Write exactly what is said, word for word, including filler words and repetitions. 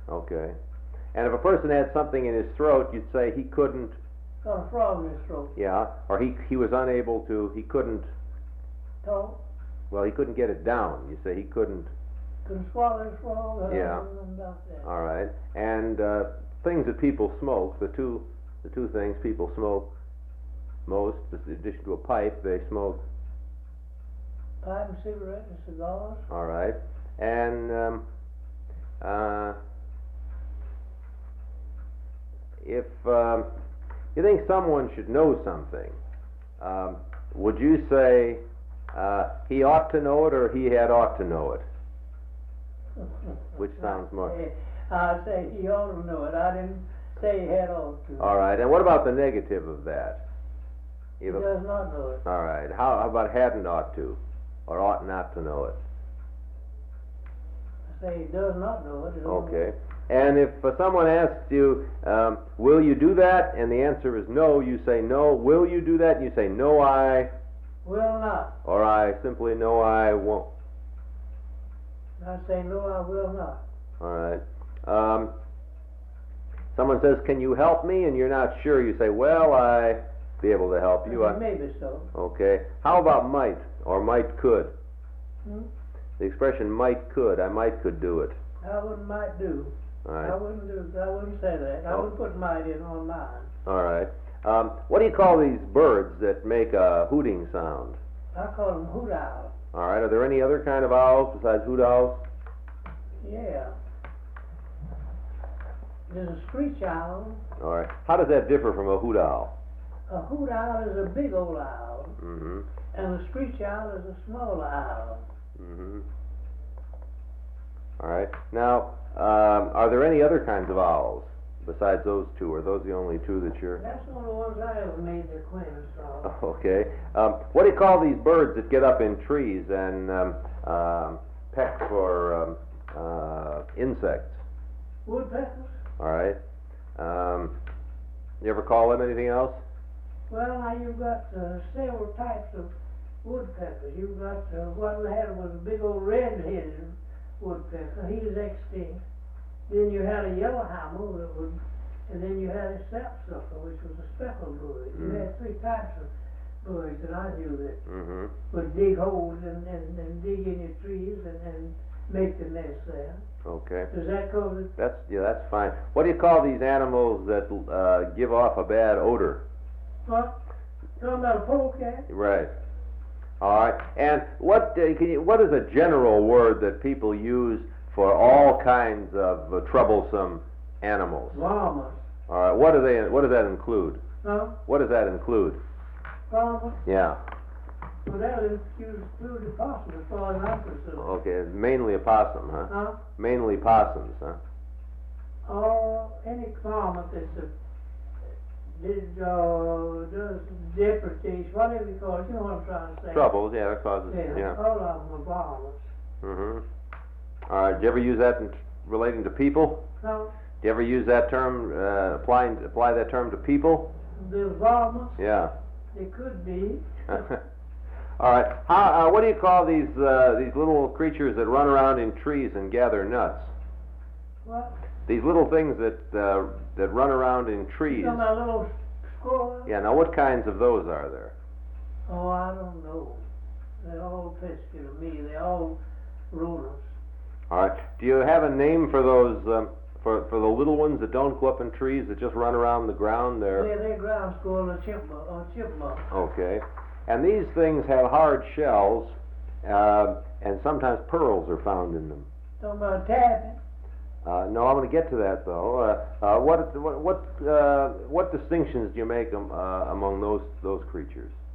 Okay. And if a person had something in his throat, you'd say he couldn't. Got a frog in his throat. Yeah. Or he he was unable to. He couldn't. Talk. Well, he couldn't get it down. You say he couldn't. Couldn't swallow his frog. Uh, Yeah. About that. All right. And uh, things that people smoke. The two the two things people smoke most, in addition to a pipe, they smoke. Pipe and cigarette and cigars. All right. And um, uh, if um, you think someone should know something, um, would you say uh, he ought to know it or he had ought to know it? Which sounds more? I'd say he ought to know it. I didn't say he had ought to. All right. And what about the negative of that? He If a- does not know it. All right. How, how about hadn't ought to, or ought not to know it? I say he does not know it. He don't know Okay. it. And if uh, someone asks you, um, will you do that? And the answer is no, you say no. Will you do that? And you say no, I, Will not. or I simply no, I won't. I say no, I will not. All right. Um, someone says, can you help me? And you're not sure. You say, well, I be able to help you. I I, say maybe so. okay. How about might or might could? Hmm? The expression might could, I might could do it. I wouldn't might do. All I right. wouldn't do. I wouldn't say that. I Oh. wouldn't put might in on mine. All right. Um, what do you call these birds that make a hooting sound? I call them hoot owls. All right. Are there any other kind of owls besides hoot owls? Yeah. There's a screech owl. All right. How does that differ from a hoot owl? A hoot owl is a big old owl, Mm-hmm. and a screech owl is a small owl. Mm-hmm. All right. Now, um, are there any other kinds of owls besides those two? Are those the only two that you're... That's one of the ones I ever made the acquaintance of. Okay. Um, what do you call these birds that get up in trees and um, um, peck for um, uh, insects? Woodpeckers? All right. Um, you ever call them anything else? Well, now you've got uh, several types of woodpeckers. You've got uh, what we had was a big old red-headed woodpecker. He is extinct. Then you had a yellowhammer that would, and then you had a sapsucker, which was a speckled bird. You Mm. had three types of birds that I knew that Mm-hmm. would dig holes and, and, and dig in your trees and, and make the nest there. Okay. Does that cover it? That's yeah. That's fine. What do you call these animals that uh, give off a bad odor? What? Talking about a polecat? Right. All right. And what uh, can you, what is a general word that people use for all kinds of uh, troublesome animals? Llamas. All right. What do they? What does that include? Huh? What does that include? Llamas? Yeah. Well, that is include the possum as far as I'm concerned. Okay. It's mainly a possum, huh? Huh? Mainly possums, huh? Or any climate that's a did uh does deprecation, whatever you call it, you know what I'm trying to say. Troubles. Yeah. That causes. Yeah, Yeah. all of them are llamas. Mm-hmm. All right. Did you ever use that in relating to people? So Do you ever use that term, uh, applying apply that term to people? the llamas, Yeah. they could be. All right. How, uh, what do you call these uh, these little creatures that run around in trees and gather nuts? What? These little things that uh, that run around in trees. Some of little squirrels? Yeah. Now, what kinds of those are there? Oh, I don't know. They're all pesky to me. They're all rodents. All right. Do you have a name for those um, for for the little ones that don't go up in trees that just run around the ground there? They're, they're ground squirrel or chipmunk. Or chipmunk. Okay. And these things have hard shells, uh, and sometimes pearls are found in them. Talking about tapping. Uh, no, I'm going to get to that though. Uh, uh, what what what, uh, what distinctions do you make um, uh, among those those creatures?